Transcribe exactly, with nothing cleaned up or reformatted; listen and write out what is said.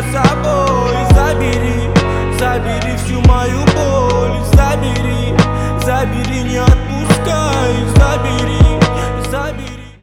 собой. Забери, забери всю мою боль. Забери, забери, не отпускай. Забери.